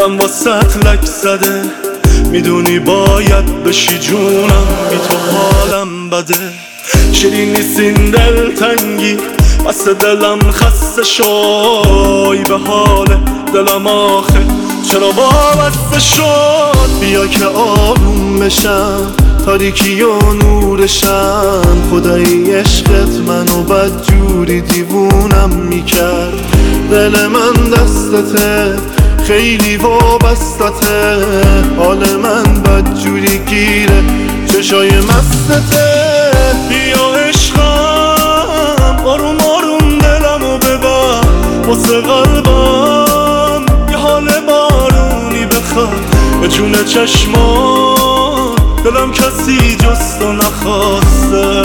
دلم واسه لک زده، میدونی باید بشی جونم، بی تو حالم بده. شیرین نیستین دلتنگی، بس دلم خسته شای، به حال دلم آخه چرا وابسته شد. بیا که آروم بشم، تاریکی و نورشم، خدای عشقت منو بدجوری دیوونم میکرد. دل من دستته، خیلی وابستته، حال من بدجوری گیره، چشای مستته. بیا عشقم، آروم آروم دلمو ببر، واسه قلبم یه حال بارونی بخواد. به جون چشمان دلم کسی جز تو نخواسته.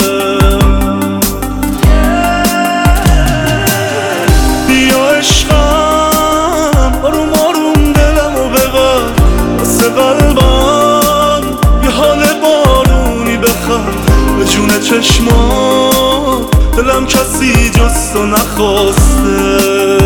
بیا عشقم، آروم آروم دلمو ببر، واسه قلبم یه حال بارونی بخواد. به جون چشمان دلم کسی جز تو نخواسته.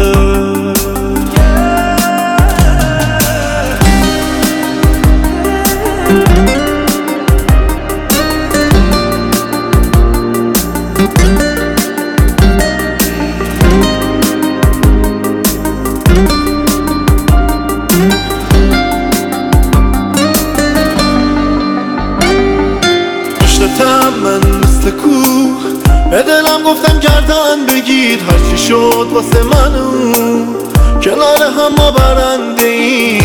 من مثل کوه به دلم گفتم گردن بگیر، هرچی شد واسه منو کنار هم ما برنده ای،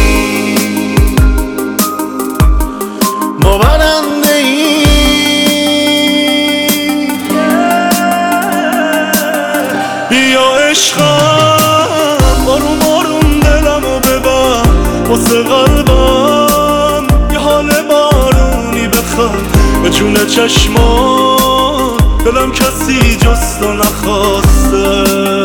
ما برنده ای. بیا عشقم، آروم آروم دلمو ببر، واسه قلبم یه حال بارونی بخواد. به جون چشمان دلم کسی جز تو نخواسته.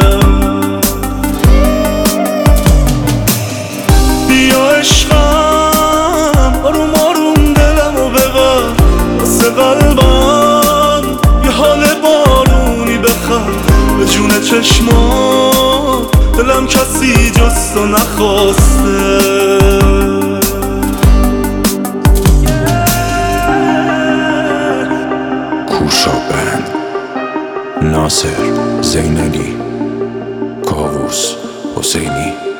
بیا عشقم، آروم آروم دلمو ببر، واسه قلبم یه حال بارونی بخواد. به جون چشمان دلم کسی جز تو نخواسته. ناصر، زینالی، کاووس، حسینی.